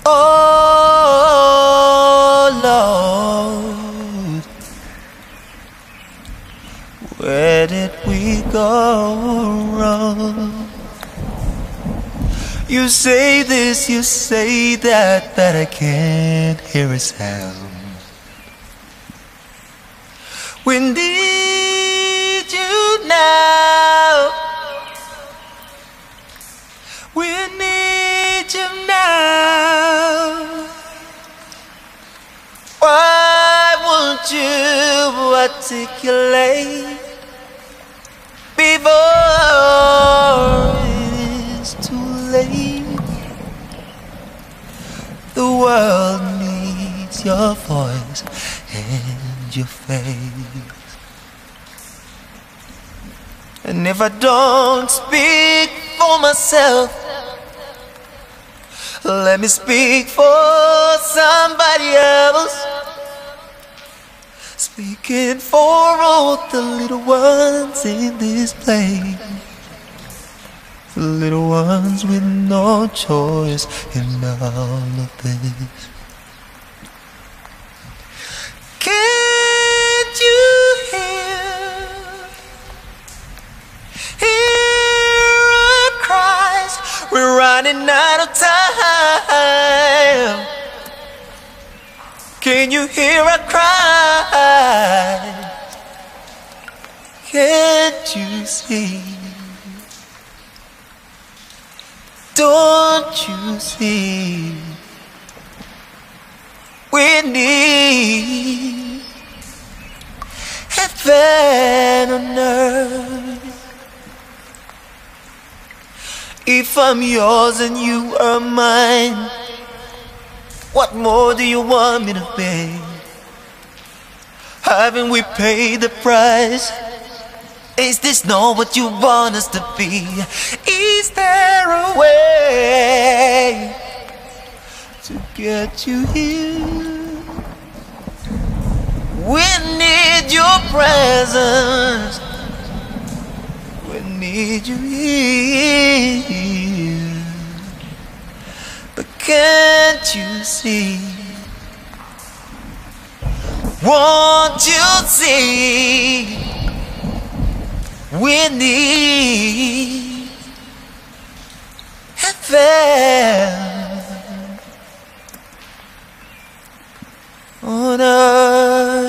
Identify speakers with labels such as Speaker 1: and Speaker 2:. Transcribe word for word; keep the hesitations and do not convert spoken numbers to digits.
Speaker 1: Oh Lord, where did we go wrong? You say this, you say that, but I can't hear a sound. We need you now. We need you now. Why won't you articulate before it's too late? The world needs your voice and your face. And if I don't speak for myself, let me speak for somebody else. Speaking for all the little ones in this place, the little ones with no choice in all of this. Can't you hear, hear our cries? We're running out of time. Can you hear our cries? Can't you see? Don't you see? We need heaven on earth. If I'm yours and you are mine, what more do you want me to be? Haven't we paid the price? Is this not what you want us to be? Is there a way to get you here? We need your presence. We need you here. But can't you see? Won't you see? We need heaven on earth.